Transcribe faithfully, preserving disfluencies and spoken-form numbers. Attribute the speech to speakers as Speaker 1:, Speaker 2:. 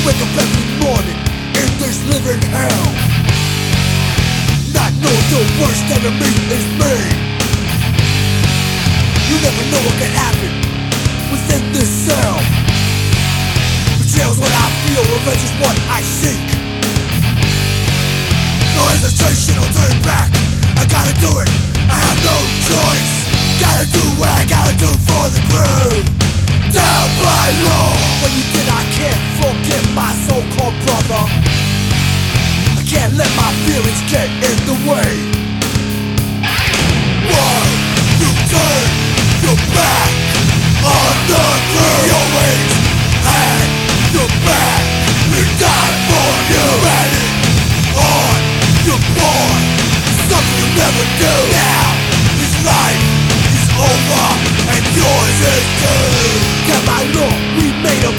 Speaker 1: wake up every morning in this living hell, not know the worst enemy is me. You never know what can happen within this cell. Betrayal's what I feel, revenge is what I seek. No hesitation, I'll turn back. I gotta do it, I have no choice. Gotta do what I gotta do for the crew. Down by law. When you did, I can't forget my so-called brother. I can't let my feelings get in the way.